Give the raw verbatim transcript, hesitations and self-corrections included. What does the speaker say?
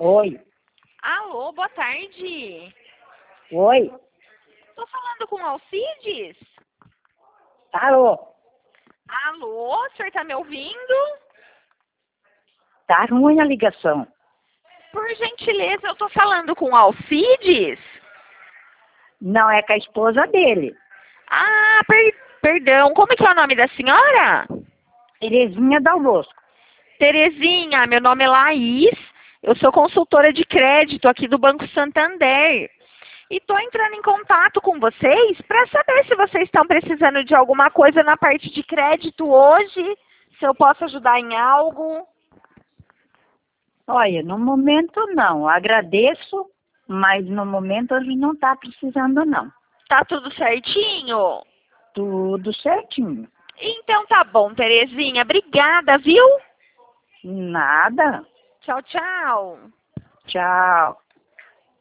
Oi. Alô, boa tarde. Oi. Tô falando com o Alcides? Alô. Alô, o senhor tá me ouvindo? Tá ruim a ligação. Por gentileza, eu tô falando com o Alcides? Não, é com a esposa dele. Ah, per perdão. Como é que é o nome da senhora? Terezinha Dal Bosco. Terezinha, meu nome é Laís. Eu sou consultora de crédito aqui do Banco Santander. E tô entrando em contato com vocês para saber se vocês estão precisando de alguma coisa na parte de crédito hoje, se eu posso ajudar em algo. Olha, no momento não. Agradeço, mas no momento a gente não tá precisando não. Tá tudo certinho? Tudo certinho. Então tá bom, Terezinha. Obrigada, viu? Nada. Tchau, tchau. Tchau.